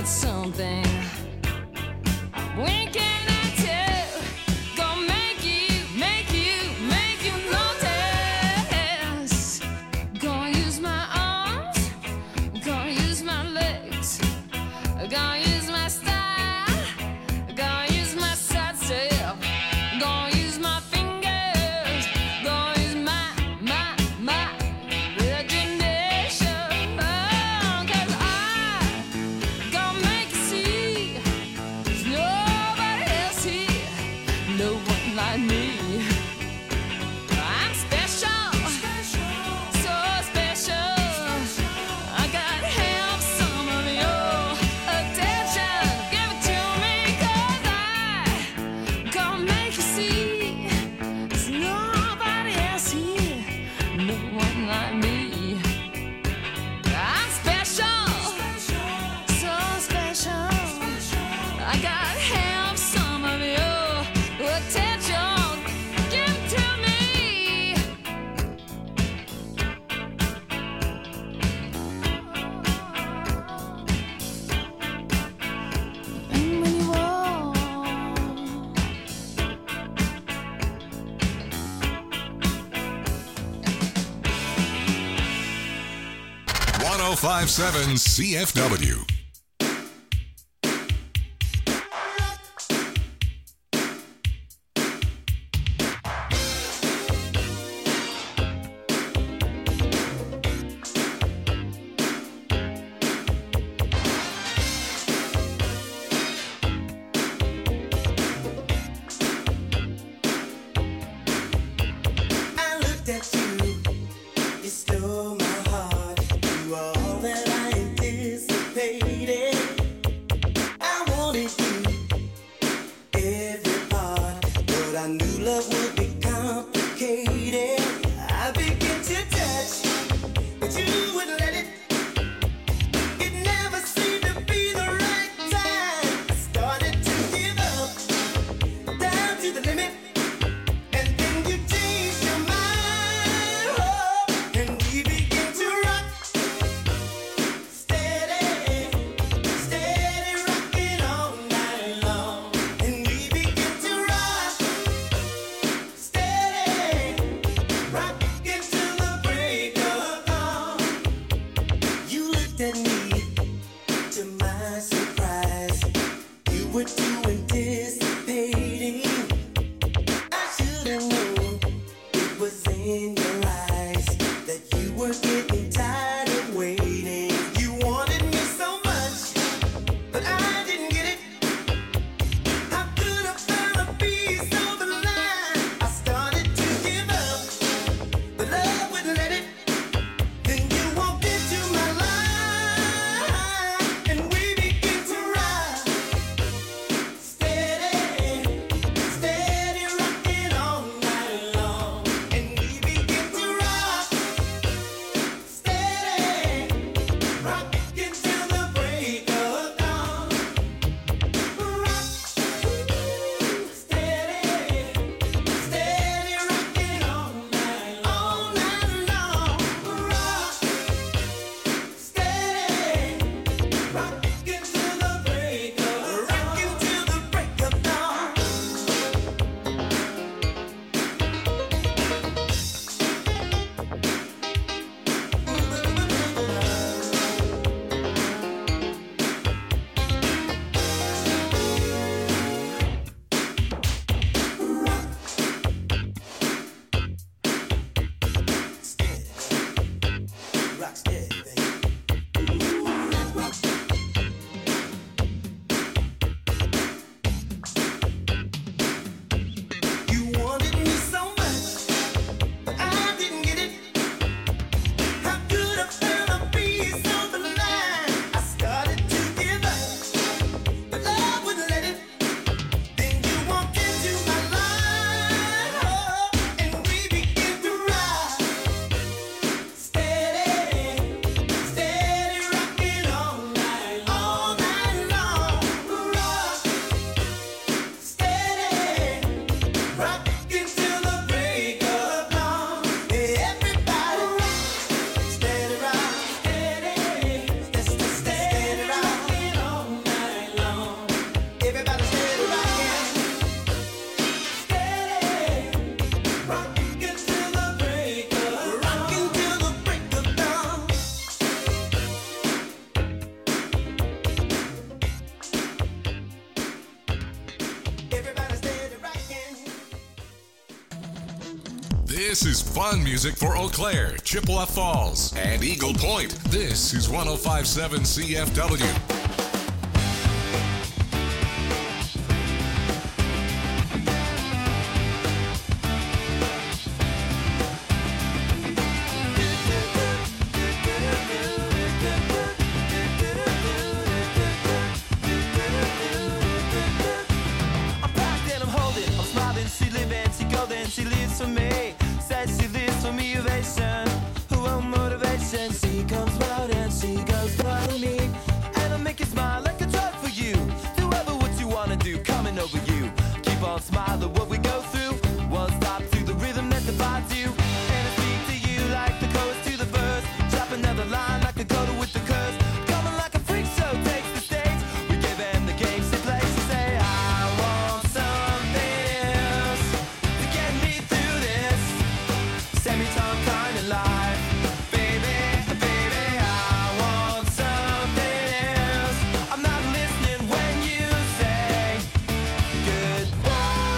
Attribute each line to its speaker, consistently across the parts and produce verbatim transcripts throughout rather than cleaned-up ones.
Speaker 1: got something. When can I tell? Gonna make you, make you, make you notice. Gonna use my arms, gonna use my legs, gonna use my style, gonna use my side step, gonna use my fingers, gonna use my, my, my imagination. Oh, 'cause I gonna make you see there's nobody else here, no one like me. I'm special, so special. I gotta have some of your attention. Give it to me, 'cause I gonna make you see there's nobody else here, no one like me. I'm special, so special. I gotta have some of your attention. Give it to me. And when you walk,
Speaker 2: one oh five point seven C F W.
Speaker 3: I looked at you, you stole my heart. You are all that I anticipated. I wanted you, every part, but I knew love would be complicated. I began to touch, but you wouldn't let it. It never seemed to be the right time. I started to give up, down to the limit. And then you changed your mind, oh, and we began to rock, steady, steady rocking all night long. And we began to rock, steady, rocking till the break of dawn. You looked at me, to my surprise, you were too anticipating. I should have known it was in your eyes that you were getting tired of waiting. You wanted me so much, but I didn't get it. How could I find a piece of the line? I started to give up, but love wouldn't let it. Then you walked into my life, and we began to ride,
Speaker 2: This is fun music for Eau Claire, Chippewa Falls, and Eagle Point. This is one oh five point seven C F W.
Speaker 4: She lives for me, says she lives for me, ovation, her own motivation. She comes round and she goes round to me, and I'll make you smile like a drug for you. Do ever what you wanna do, coming over you. Keep on smiling, what we go through won't stop to the rhythm that divides you. And I speak to you like the chorus to the verse, drop another line like a coda with the curse. Coming like a freak show takes the stage, we give them the game she plays. She say, I want something else to get me through this semi-time kind of life. Baby, baby, I want something else. I'm not listening when you say goodbye.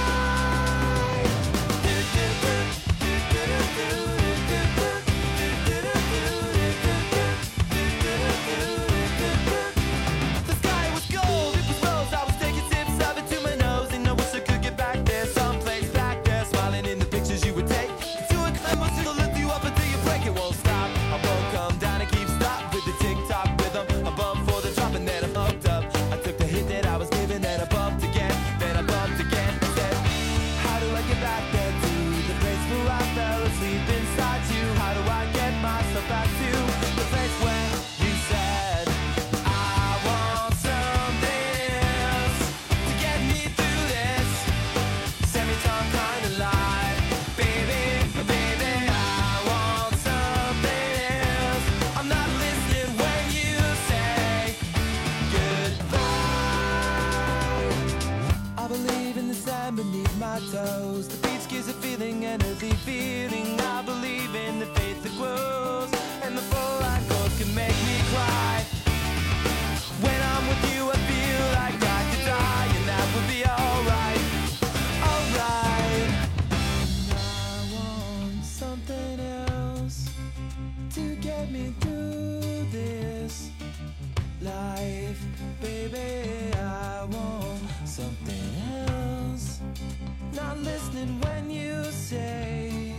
Speaker 4: The sky was gold, it was rose. I was taking sips of it to my nose, and I wish I could get back there, someplace back there, smiling in the pictures you would take. To a climb, it'll lift you up until you break. It won't stop. I won't come down and keep stop with the tick-tock rhythm. I bump for the drop and then I'm hooked up. I took the hit that I was given, then I bumped again, then I bumped again. I said, how do I get back there to the place where I fell asleep inside you? How do I get myself back to the place where you said I want something else to get me through this semi-time kind of life? Baby, baby, I want something else. I'm not listening when you say goodbye. I believe in the sand beneath my toes. The beach gives a feeling, energy feeling. I believe in the faith that grows, and the full line chords can make me cry. When I'm with you, I feel like I could die, and that would be alright, alright. I want something else to get me through this life, baby. I want something else. Not listening when you say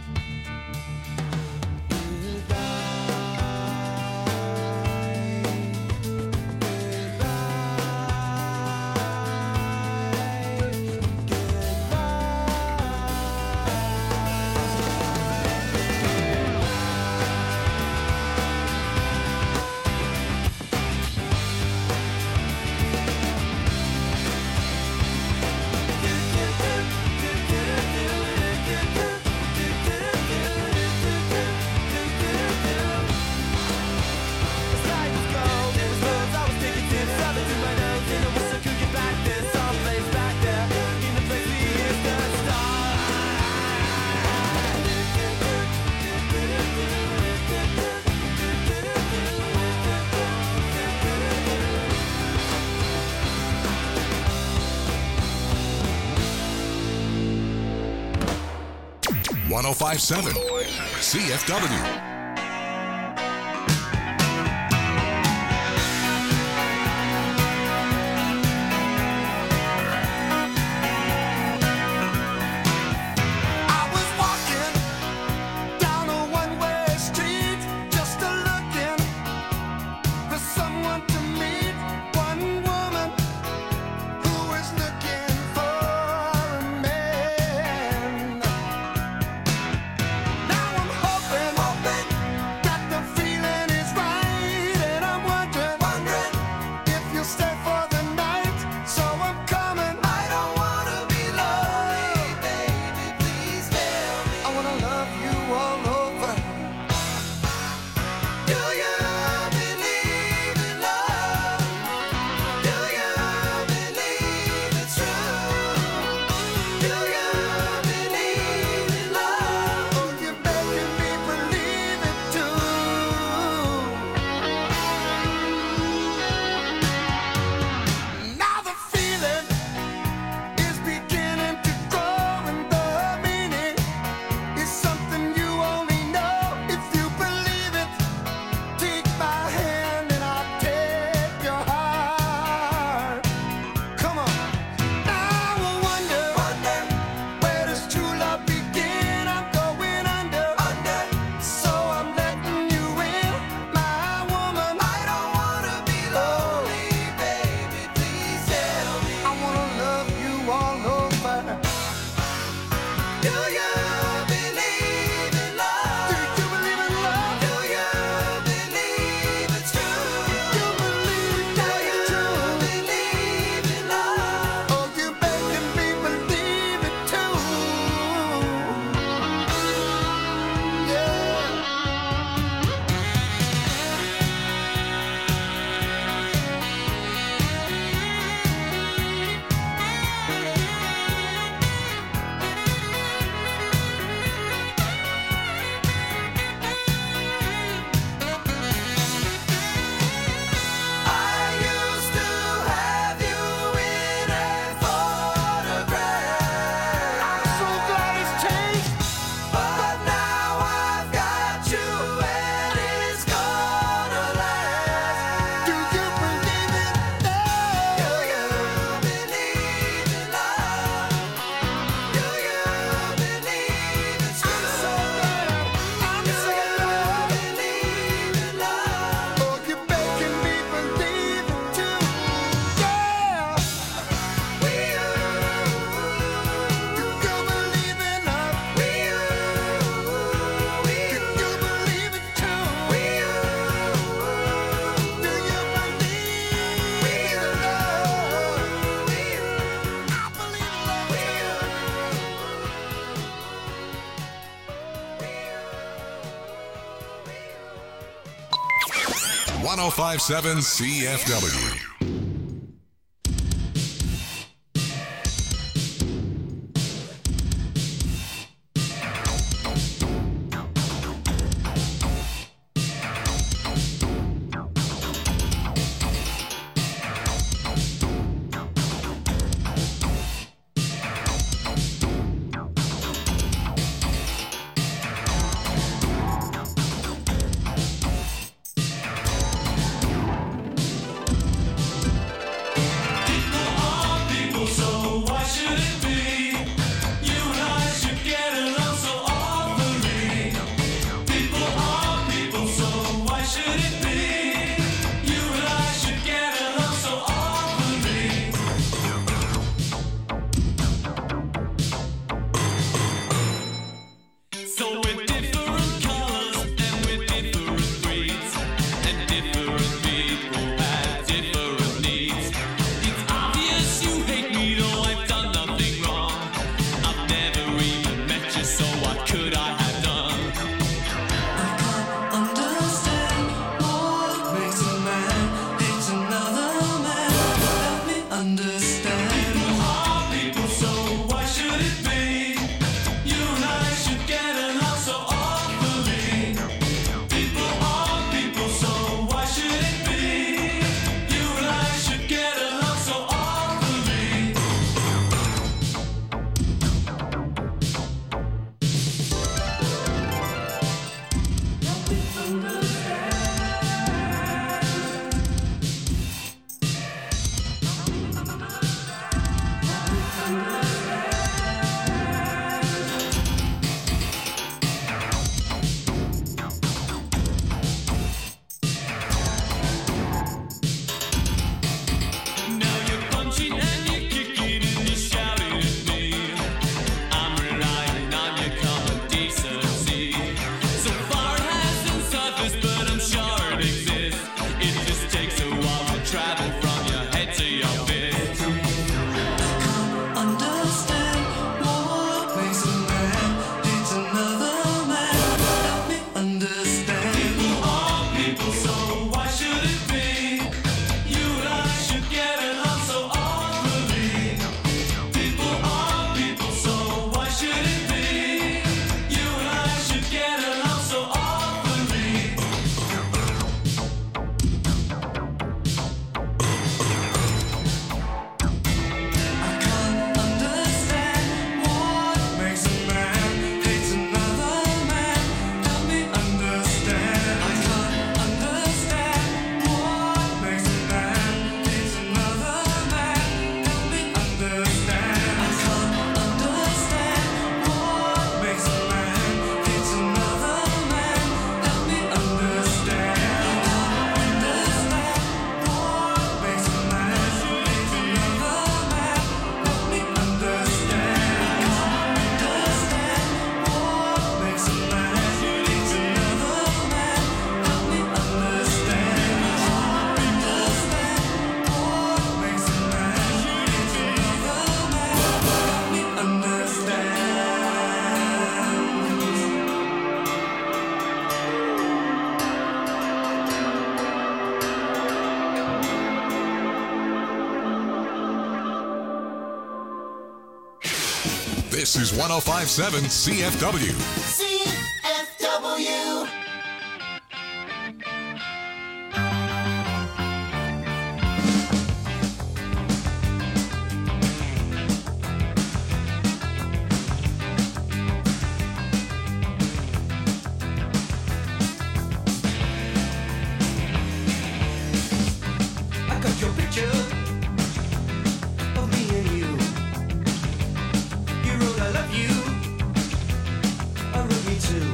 Speaker 2: one oh five point seven C F W.
Speaker 3: Now I'm hoping, hoping
Speaker 2: one oh five point seven C F W. This is one oh five point seven C F W.
Speaker 3: C F W.
Speaker 5: I got your picture of me and you. You wrote I love you. I wrote me too.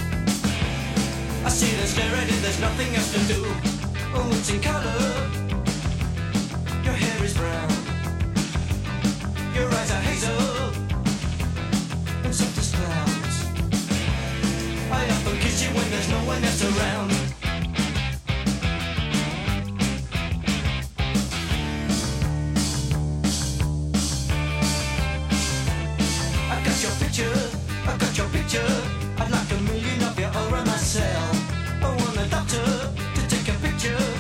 Speaker 5: I sit and stare at it, there's nothing else to do. Oh, it's in color. Your hair is brown. Your eyes are hazel and soft as clouds. I often kiss you when there's no one else around. I got your picture, I got your picture. I'd like a million of you all around my cell. I want a doctor to take a picture.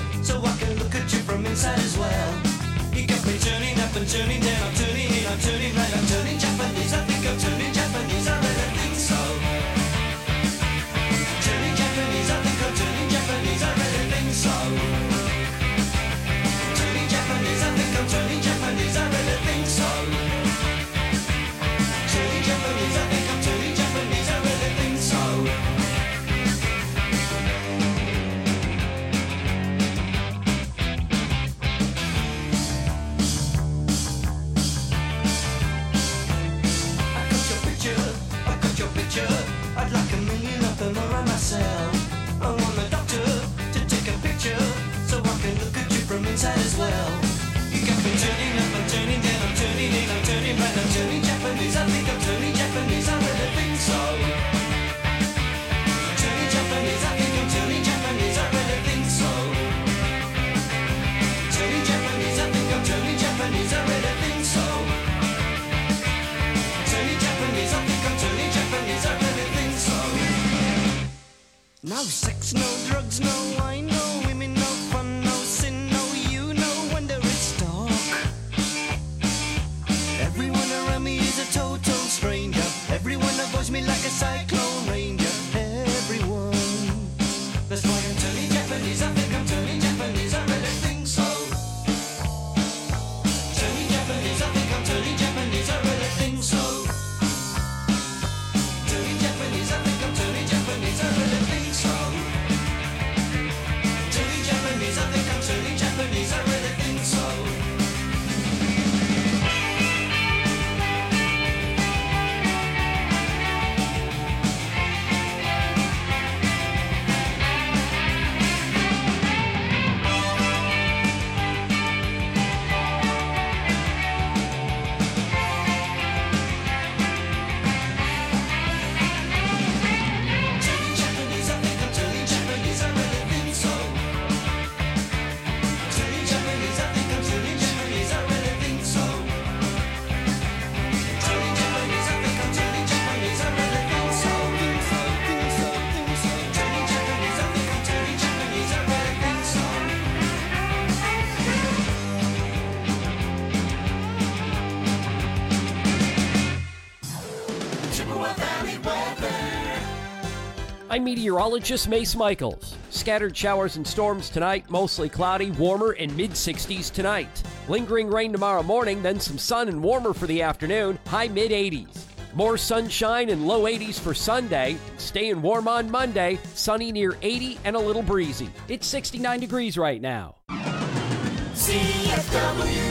Speaker 6: I'm meteorologist Mace Michaels. Scattered showers and storms tonight, mostly cloudy, warmer and mid sixties tonight. Lingering rain tomorrow morning, then some sun and warmer for the afternoon, high mid eighties. More sunshine and low eighties for Sunday. Staying warm on Monday, sunny near eighty and a little breezy. It's sixty-nine degrees right now.
Speaker 3: C F W.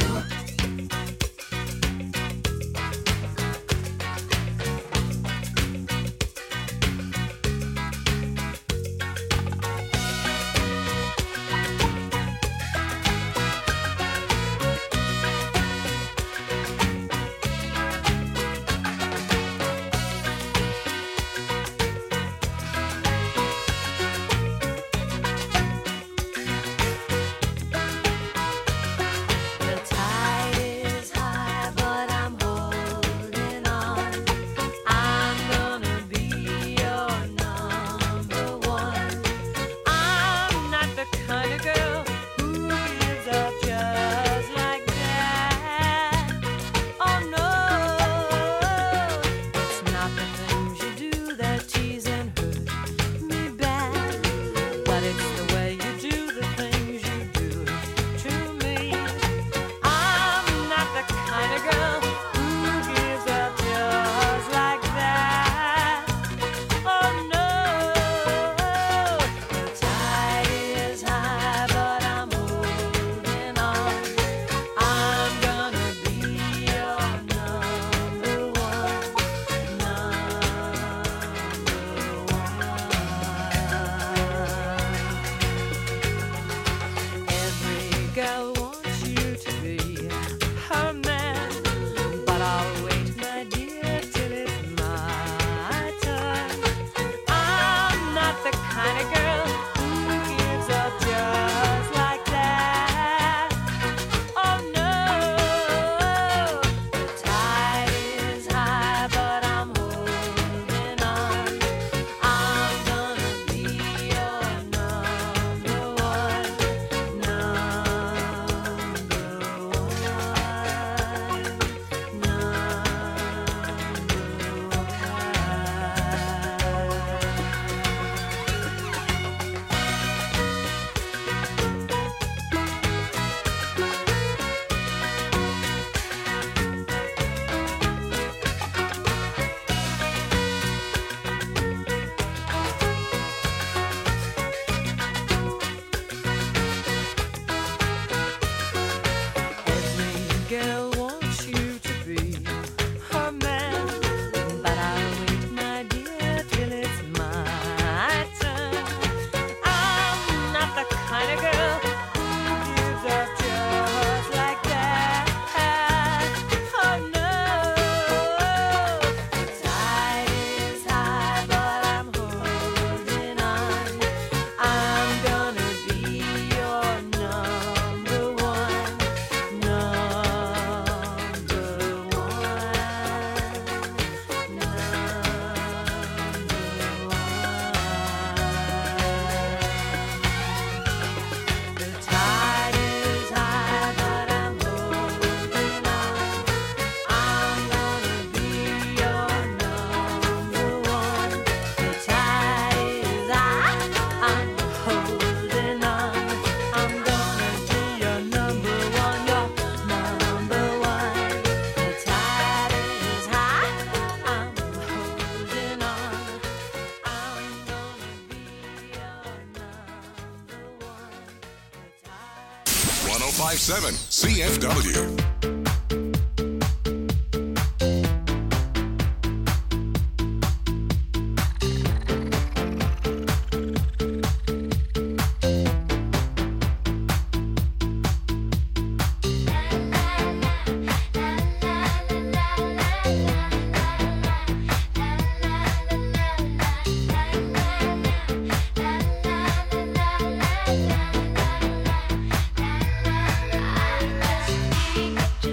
Speaker 2: one oh five point seven C F W.
Speaker 7: Just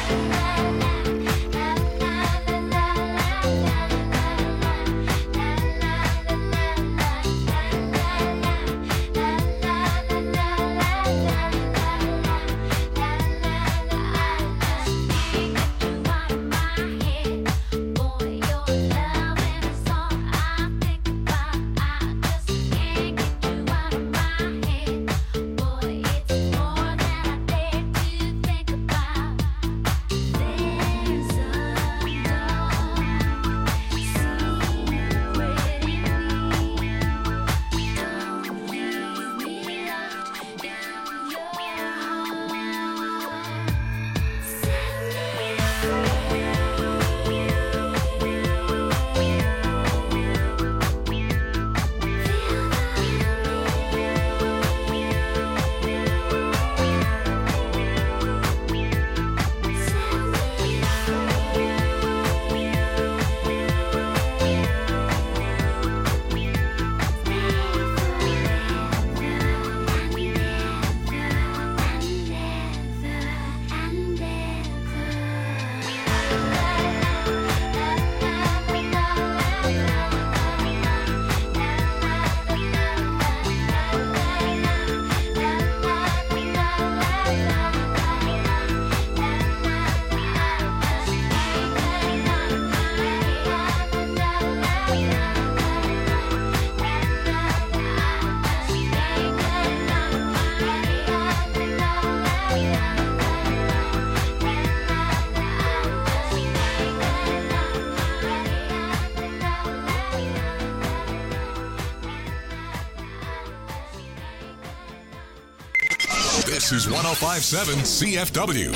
Speaker 2: This is one oh five point seven C F W.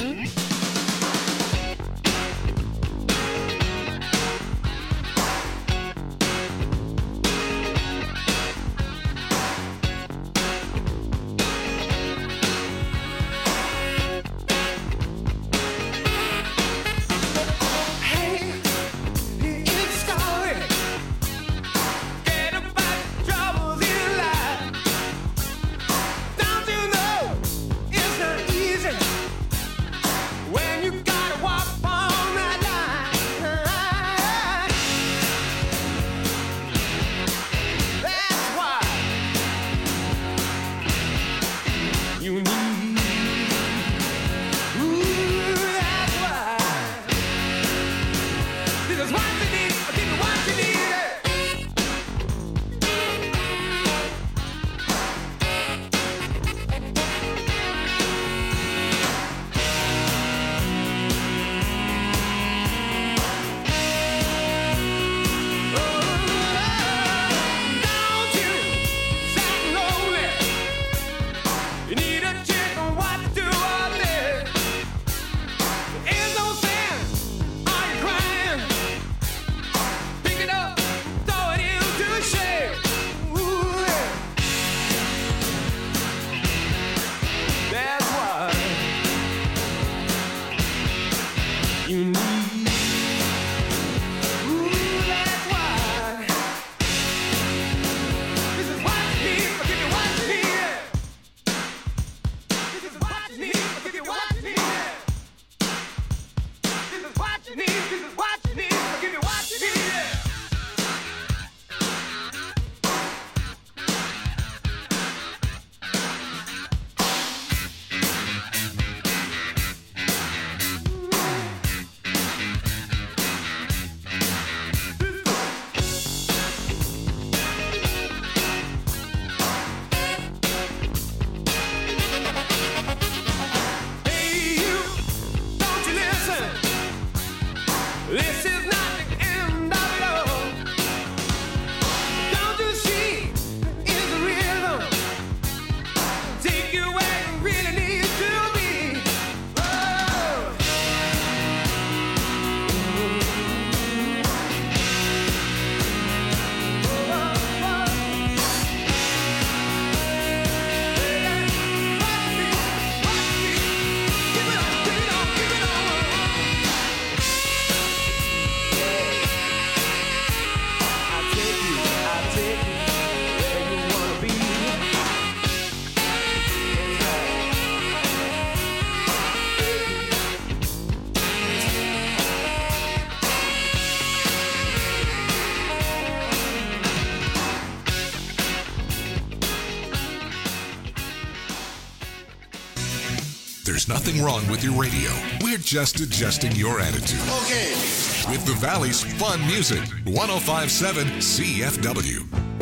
Speaker 2: There's nothing wrong with your radio. We're just adjusting your attitude.
Speaker 7: Okay.
Speaker 2: With the Valley's fun music, one oh five point seven C F W.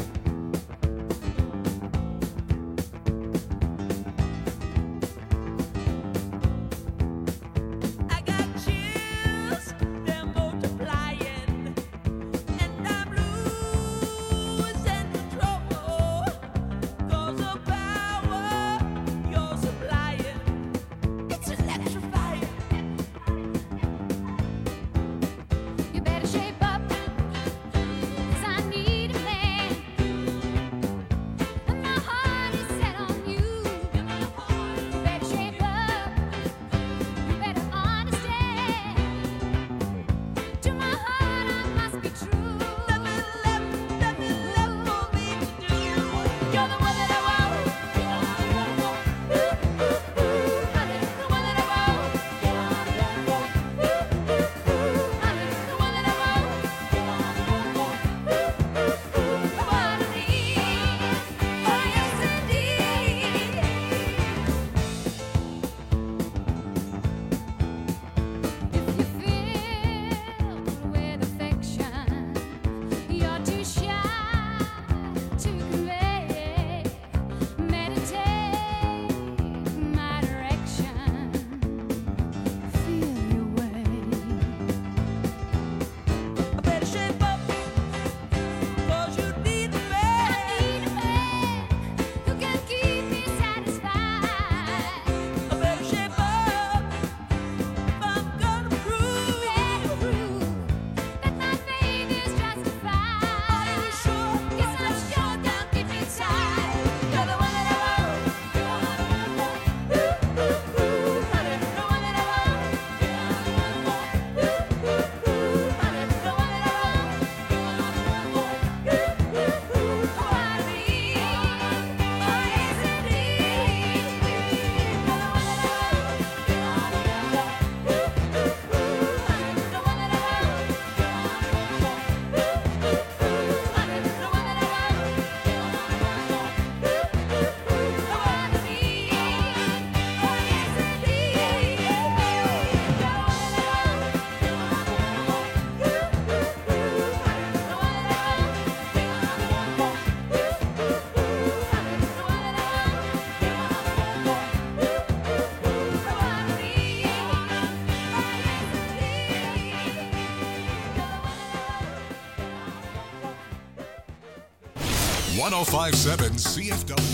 Speaker 1: I got chills, they're multiplying, and I'm losing control. 'Cause the power you're supplying, it's electrifying.
Speaker 8: You better shape up, 'cause I need a man, and my heart is set on you. You better shape up, you better understand. To my heart I must be true.
Speaker 1: Nothing left, nothing left for me to do. You're the one that I want. Honey, the one that I want. Honey, the one that I want. What I need, oh yes indeed.
Speaker 8: If you filled with affection, you're too shy to convey. Meditate my direction. Feel your way.
Speaker 1: I better shape up, 'cause you need a
Speaker 8: I
Speaker 1: man.
Speaker 8: need a man who can keep me satisfied.
Speaker 1: I better shape up if I'm gonna prove.
Speaker 8: Better prove that my faith is justified.
Speaker 1: Are you sure?
Speaker 8: Yes, I'm sure. Down deep inside,
Speaker 1: You're the one that I want. Honey, the one that I want. Honey, the one that I want. What I need, oh yes indeed. You're the one that I want. Honey, the one that I want. Honey, the one that I want.
Speaker 2: one oh five point seven C F W.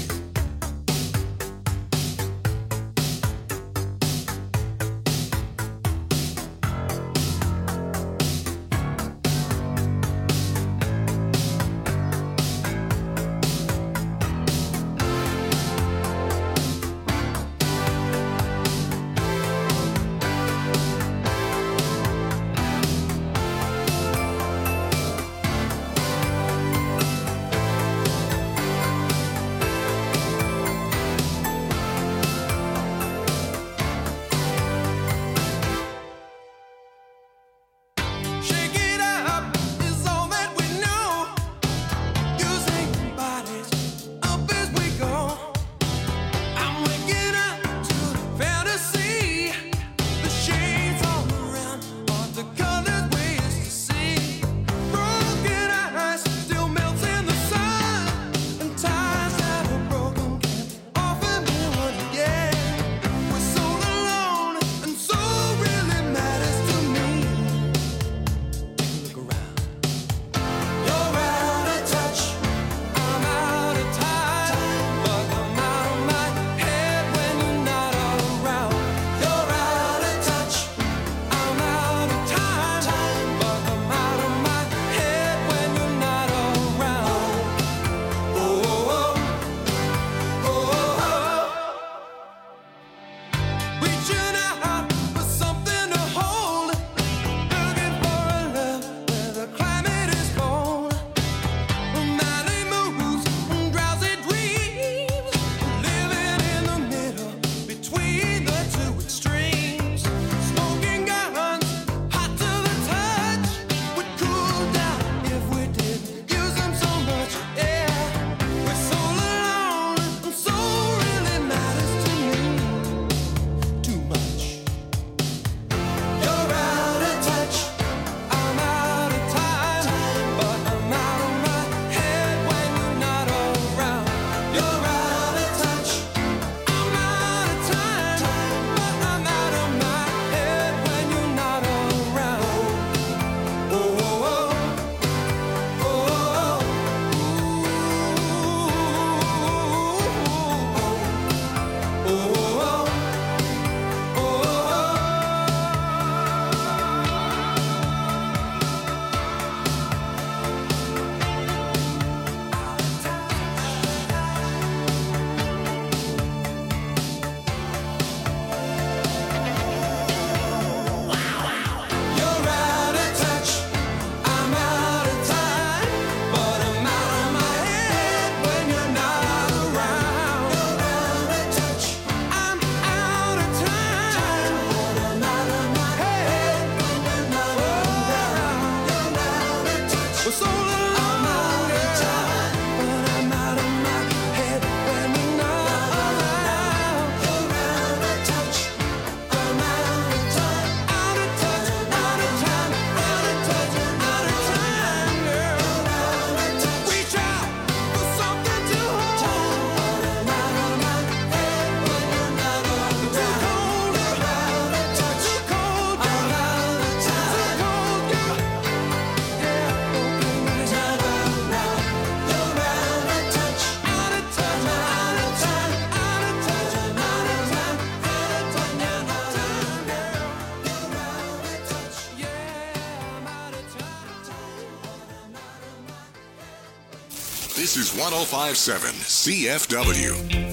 Speaker 2: This is one oh five point seven C F W.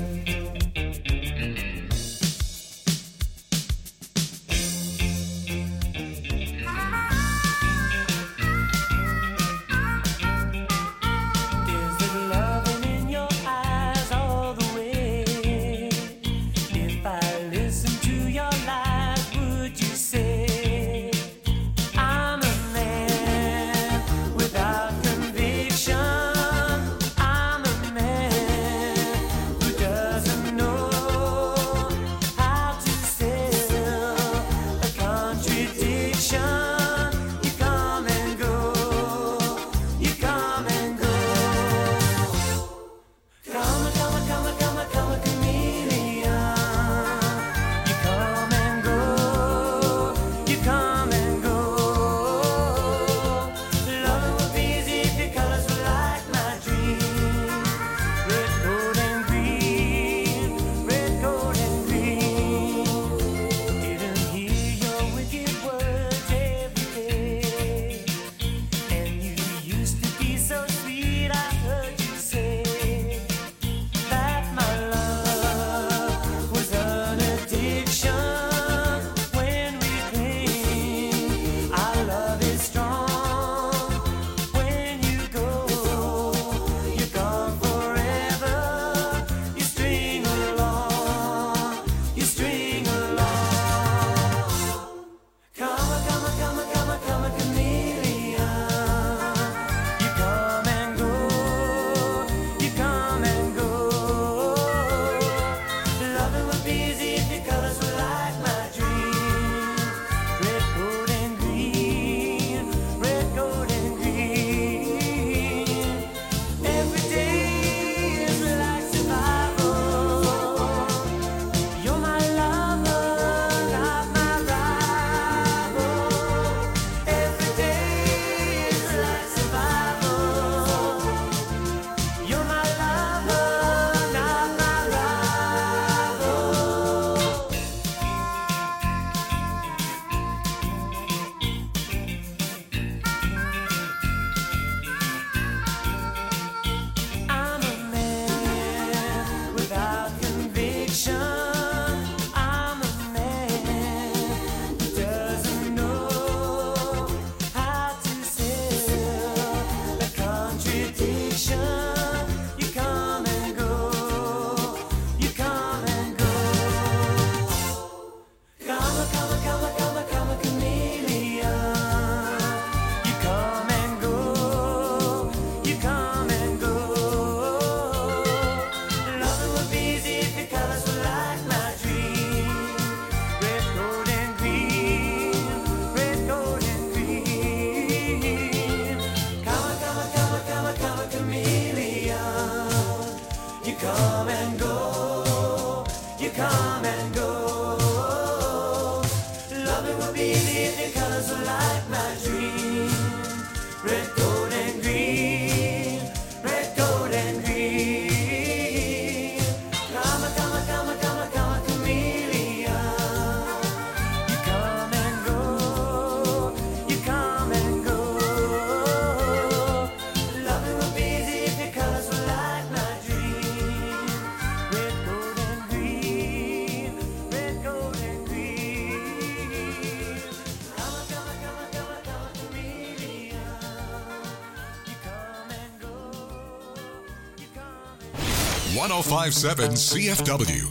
Speaker 2: one oh five point seven C F W.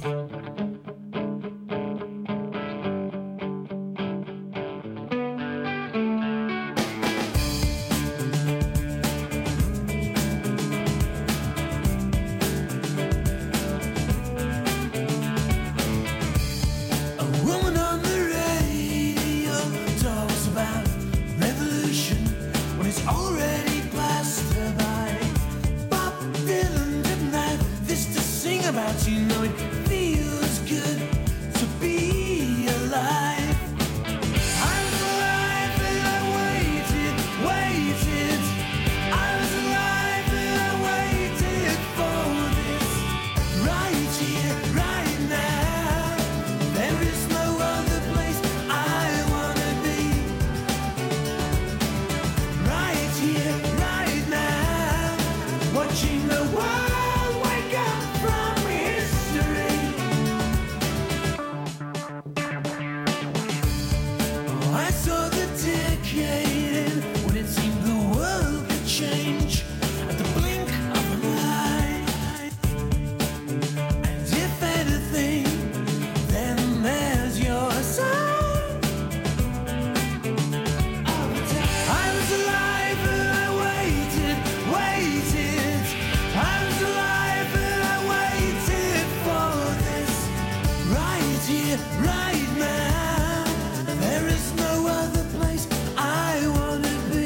Speaker 3: About you know it feels dedicated when it seemed the world could change at the blink of an eye. And if anything, then there's your sign. I was alive and I waited, waited. I was alive and I waited for this right here, right now. There is no other place I wanna be.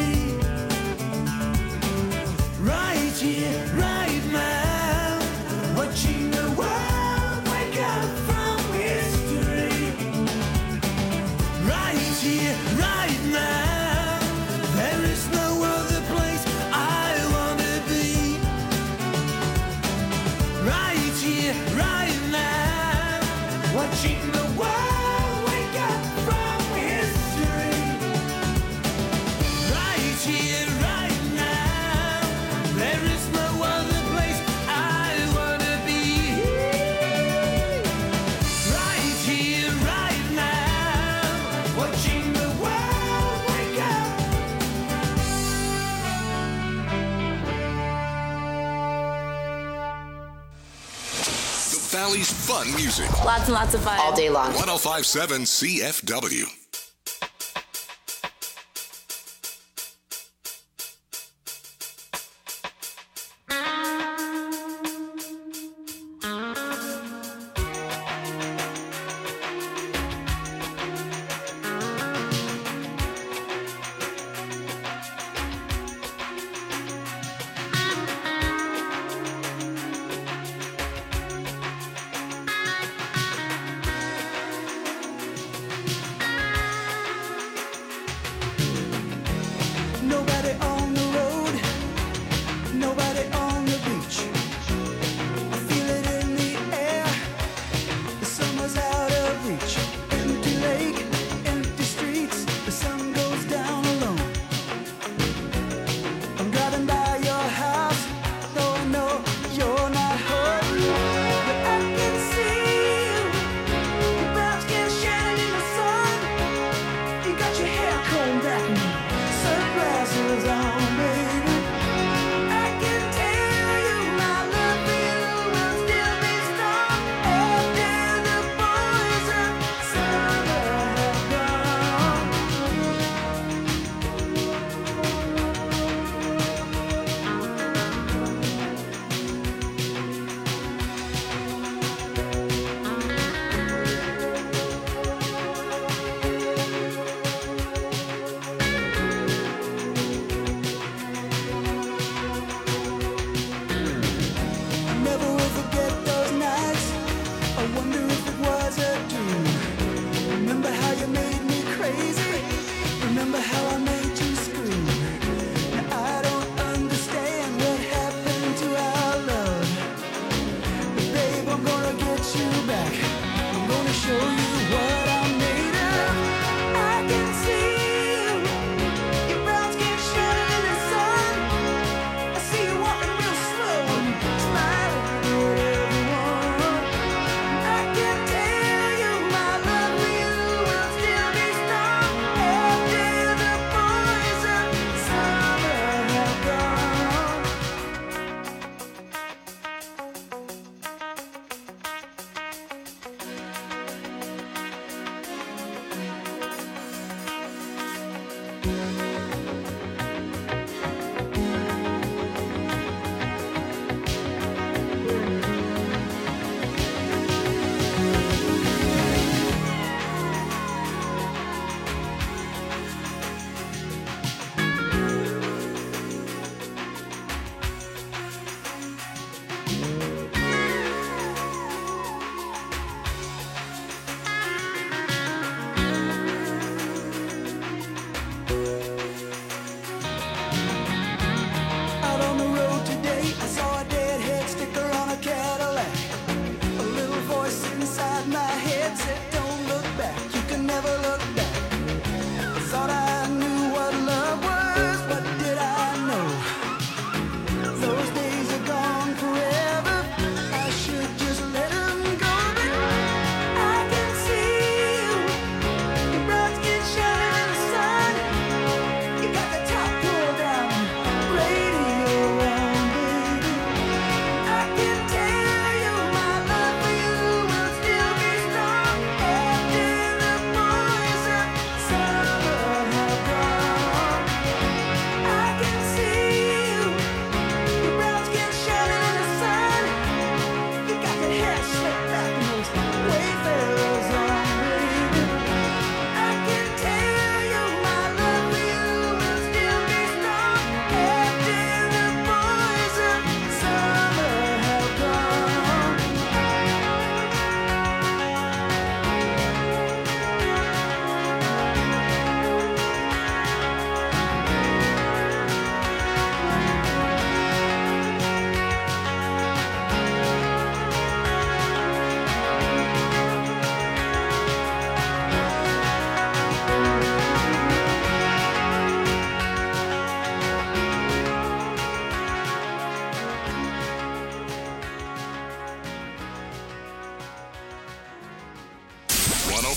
Speaker 3: Right here, right now. Watching the world wake up from history. Right here, right now. There is no other place I wanna be. Right here, right now. Watching the world wake up from history. Right here, right now. There is no other place I wanna be. Right here, right now. Watching the world wake up.
Speaker 2: The Valley's fun music.
Speaker 7: Lots and lots of fun. All day long.
Speaker 2: one oh five point seven C F W.
Speaker 8: I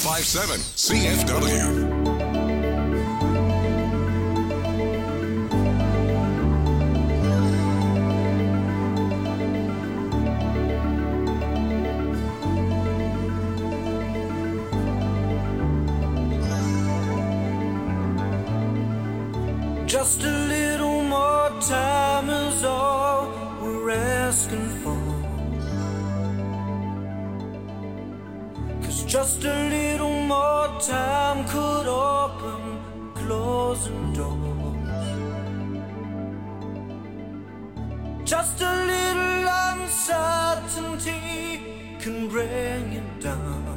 Speaker 2: five seven C F W.
Speaker 5: Just a little more time is all we're asking for. 'Cause just a little more time could open closing doors. Just a little uncertainty can bring you down.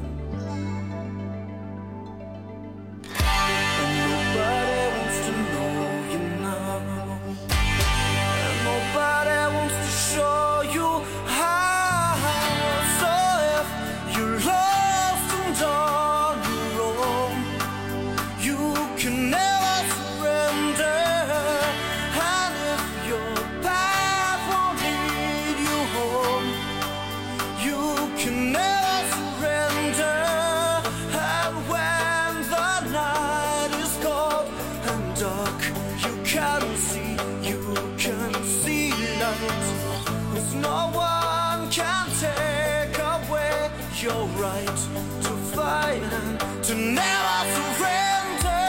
Speaker 5: And nobody wants to know you now. And nobody wants to show you how. So if you're lost and on your own, you can never surrender. And if your path won't lead you home, you can never surrender. And when the night is cold and dark, you can see, you can see light. 'Cause no one can take away your right to fight and to never surrender.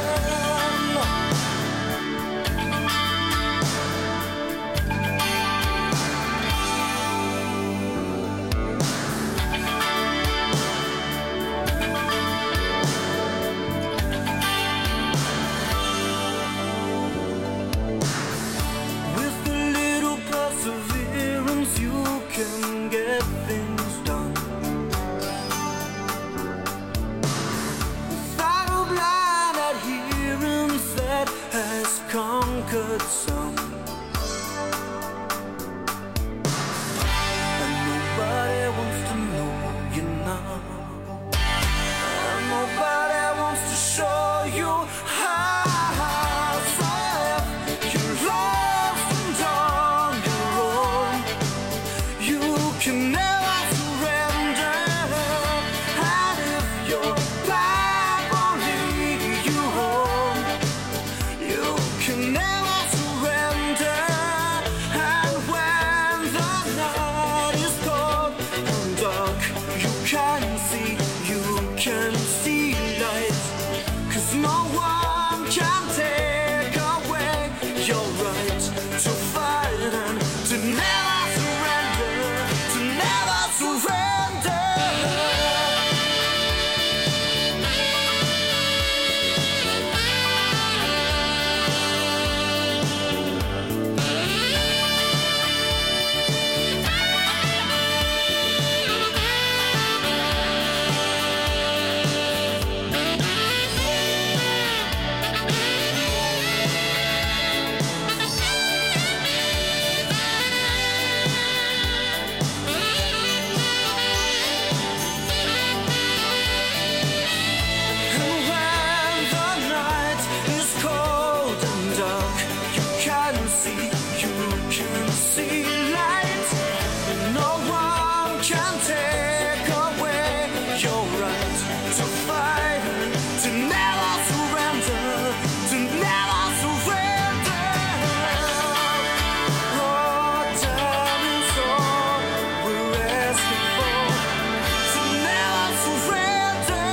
Speaker 5: With a little perseverance, you can get things done. Without a blind adherence that has conquered some. And nobody wants to know you now. And nobody wants to show you how. So if you're lost and on your own, you can never surrender. And if your path won't lead you home, you can never surrender. And when the night is cold and dark, you can see, you can see light. 'Cause no one can take away your right to fight and to never surrender, to never surrender. And when the night is cold and dark, you can see, you can see light. And no one can take away your right to fight and to never surrender, to never surrender. Oh, time is all we're asking for, to never surrender.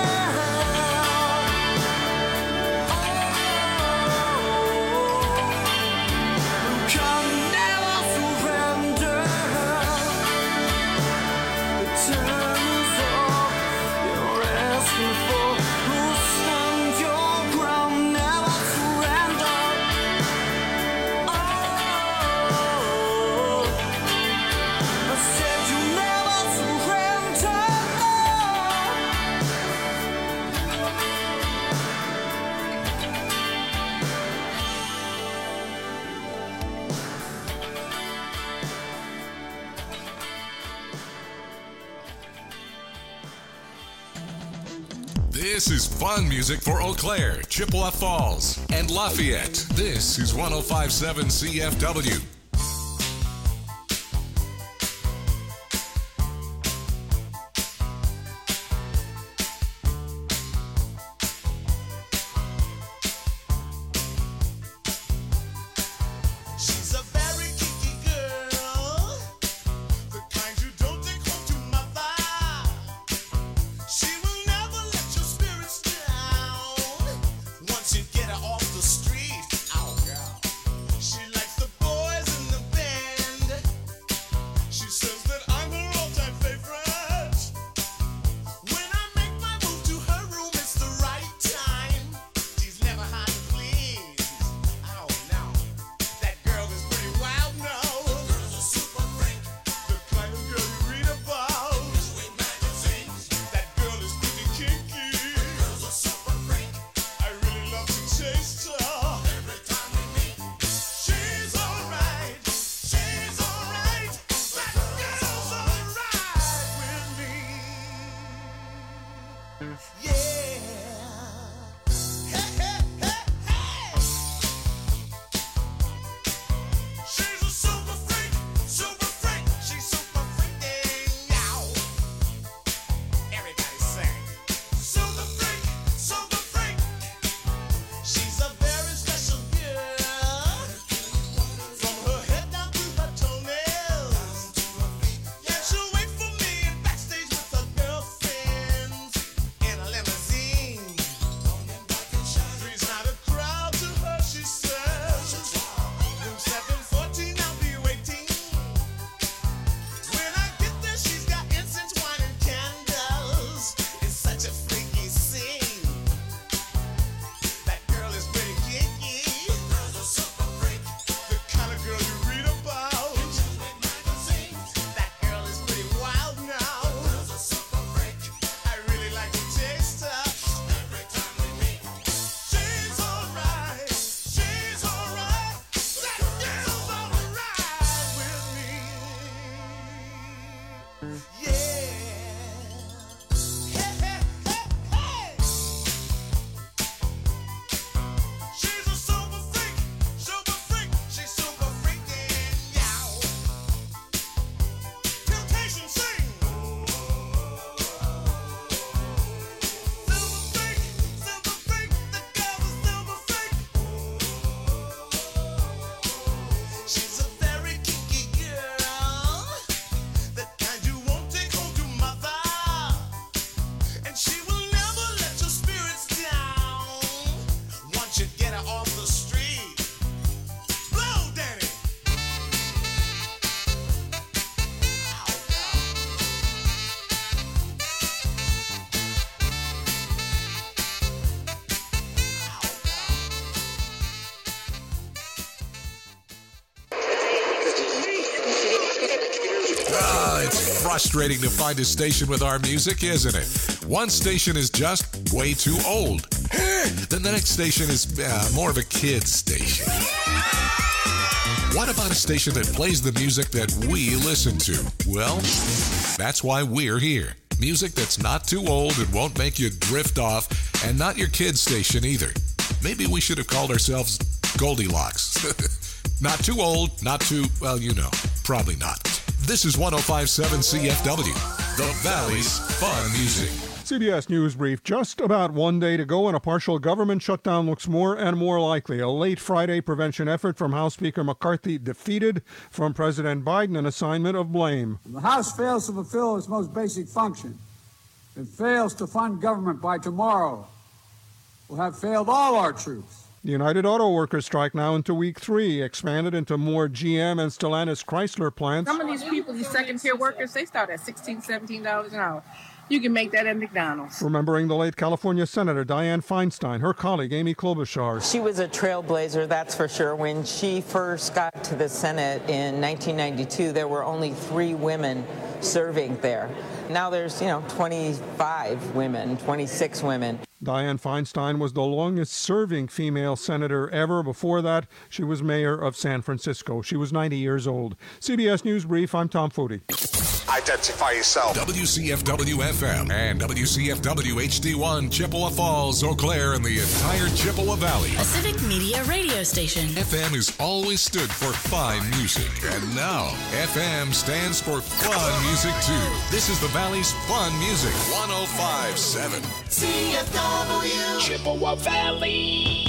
Speaker 5: You can never surrender. The time is all you're asking for. You stand your ground, never surrender. Oh, I said you never surrender.
Speaker 2: This is fun music for Eau Claire, Chippewa Falls, and Lafayette. This is one oh five point seven C F W. Uh, it's frustrating to find a station with our music, isn't it? One station is just way too old. Then the next station is uh, more of a kid's station. What about a station that plays the music that we listen to? Well, that's why we're here. Music that's not too old and won't make you drift off, and not your kid's station either. Maybe we should have called ourselves Goldilocks. Not too old, not too, well, you know, probably not. This is one oh five point seven C F W, the Valley's Fun Music.
Speaker 9: C B S News Brief. Just about one day to go and a partial government shutdown looks more and more likely. A late Friday prevention effort from House Speaker McCarthy defeated. From President Biden, an assignment of blame.
Speaker 10: The House fails to fulfill its most basic function. It fails to fund government by tomorrow. We'll have failed all our troops.
Speaker 9: The United Auto Workers strike now into week three, expanded into more G M and Stellantis Chrysler plants.
Speaker 11: Some of these people, these second-tier workers, they start at sixteen dollars, seventeen dollars an hour. You can make that at McDonald's.
Speaker 9: Remembering the late California Senator Dianne Feinstein, her colleague Amy Klobuchar.
Speaker 12: She was a trailblazer, that's for sure. When she first got to the Senate in nineteen ninety-two, there were only three women serving there. Now there's, you know, twenty-five women, twenty-six women.
Speaker 9: Dianne Feinstein was the longest-serving female senator ever. Before that, she was mayor of San Francisco. She was ninety years old. C B S News Brief, I'm Tom Foodie.
Speaker 2: Identify yourself. W C F W F M and W C F W H D one, Chippewa Falls, Eau Claire, and the entire Chippewa Valley.
Speaker 13: A Civic Media radio station.
Speaker 2: F M has always stood for fine music, and now F M stands for fun music too. This is the Valley's Fun Music, one oh five point seven
Speaker 3: C F W
Speaker 14: Chippewa Valley.